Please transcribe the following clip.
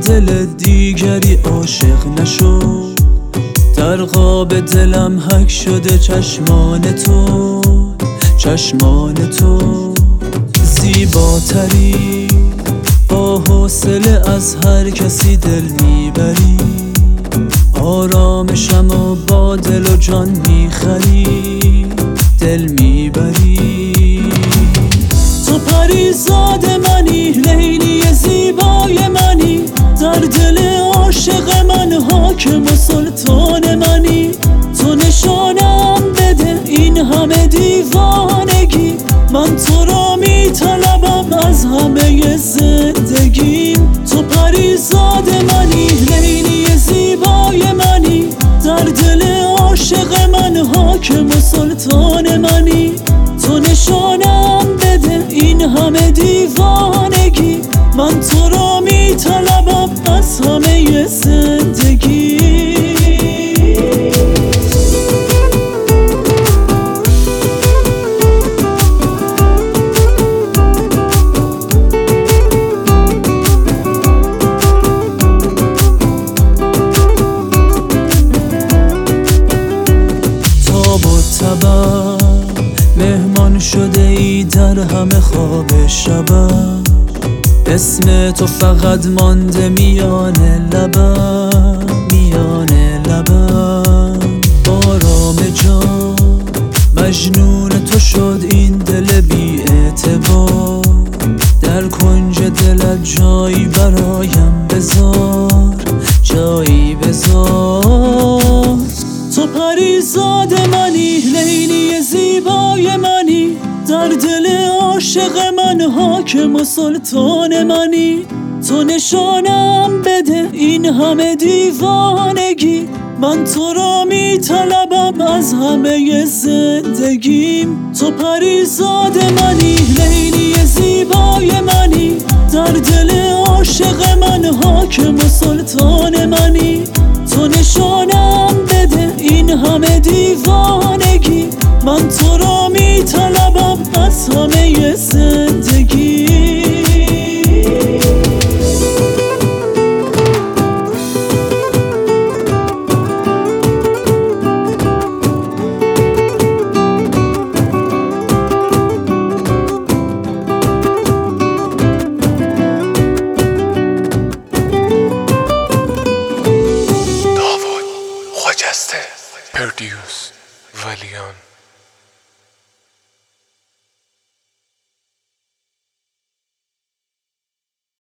دل دیگری عاشق نشو. در قاب دلم حک شده چشمان تو، چشمان تو زیباتری، با حوصله از هر کسی دل میبری. آرامشم و با دل و جان میخری، دل میبری. تو پریزاد منی، لیلی زیبای منی، در دل عاشق من حاکم و سلطان منی. تو نشانم بده این همه دیوانگی، من تو را میطلبم از همه زندگیم. تو پریزاد منی، لیلی زیبای منی، در دل عاشق من حاکم و سلطان منی. تو نشانم بده این همه دیوانگی، من تو را میطلبم از همه زندگی. تاب و تبم مهمان شده ای در همه خواب شبم، اسم تو فقط مانده میان لبم، میان لبم. آرام جان مجنون تو شد این دل بی اعتبار، در کنج دلت جایی برایم بذار، جایی بذار. تو پریزاد منی، لیلی زیبای منی، در دل عاشق من حاکم و سلطان منی. تو نشانم بده این همه دیوانگی، من تو را میطلبم از همه زندگیم. تو پریزاد منی، لیلی زیبای منی، در دل عاشق من حاکم و سلطان منی. تو نشانم بده این همه دیوانگی، من تو را میطلبم از همه زندگی. خجسته پردیوس ولیان